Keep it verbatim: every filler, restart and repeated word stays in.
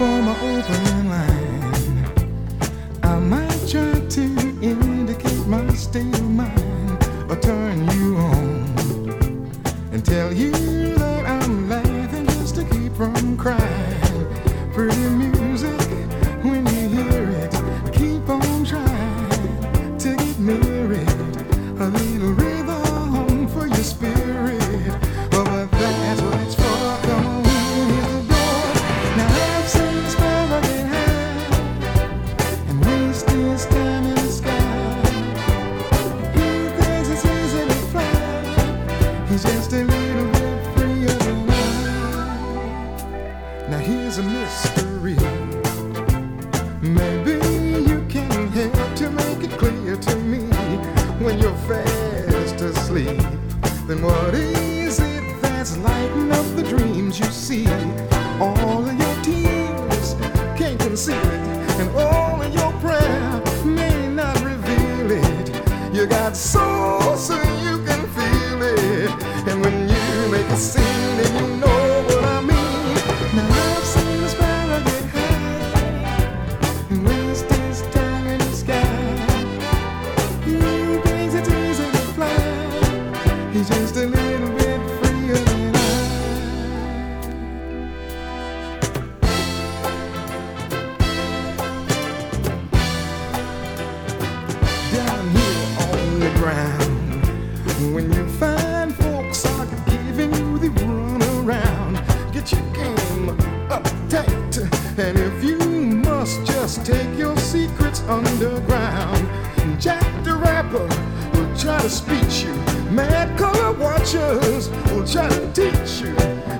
for my opening line. I might try to indicate my state of mind or turn you on and tell you that I'm laughing just to keep from crying. Pretty music, when you hear it, keep on trying to get near it. A little rhythm for your spirit. Oh, but that's what it's for. Come on, hit the door. Now I've seen the sparrow get high and waste his time in the sky. He thinks it's easy to fly. He's just a little bit freer than I. Now here's a mystery. Maybe you can help to make it clear to me. When you're fast asleep, then what is it that's lighting up the dreams you see? All of your tears can't conceal it, and all of your prayer may not reveal it. You got soul so you can feel it, and when you make a scene, then you know what I mean. Now I've seen the sparrow get high and waste his time in the sky. He's just a little bit freer than I. Down here on the ground, when you find folks are giving you the run around, get your game up tight. And if you must just take your secrets underground, Jack the Rapper will try to speech you. Mad color watchers will try to teach you.